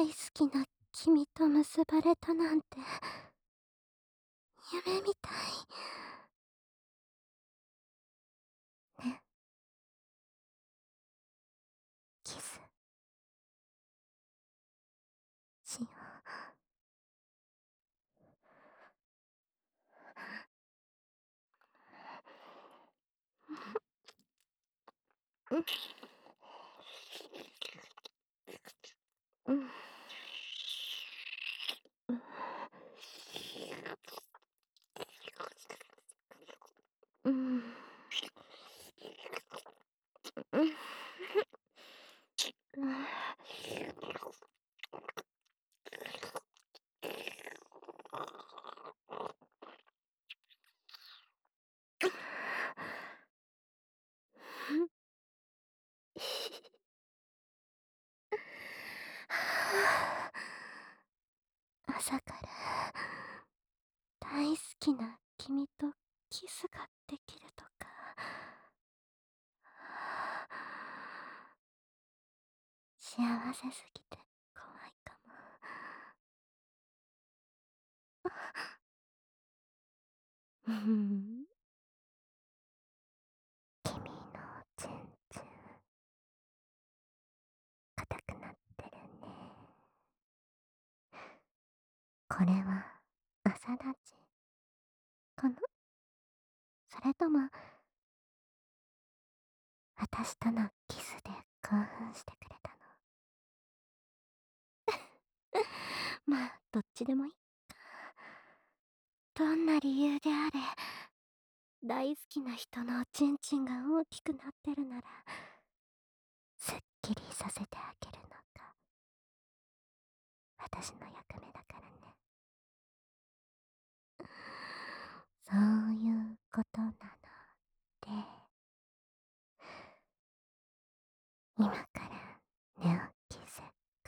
大好きな君と結ばれたなんて夢みたいね。キスしよう。うん。うん。うん。朝から大好きな君とキスができるとか、幸せすぎて怖いかも。うん。君のチンチン硬くなってるね。これは朝立ちかな？それとも私とのキスで興奮してくれたの？まあどっちでもいいか。どんな理由であれ、大好きな人のおちんちんが大きくなってるなら、すっきりさせてあげるのが私の役目だからね。そういうことなので、今から寝起きセック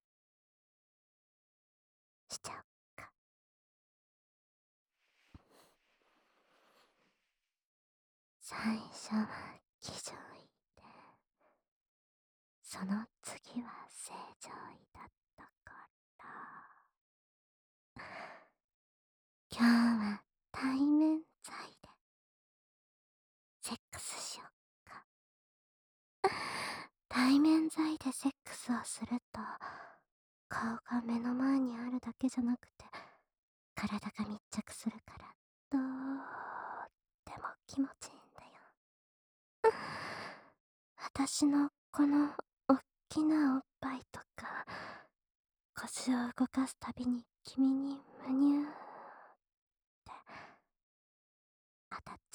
スしちゃおっか。最初は気上位で、その次は正常位だったから、今日は対面罪でセックスしよっか。対面罪でセックスをすると、顔が目の前にあるだけじゃなくて、体が密着するから、とっても気持ちいいんだよ。私のこのおっきなおっぱいとか、腰を動かすたびに君にむにゅーって当たっ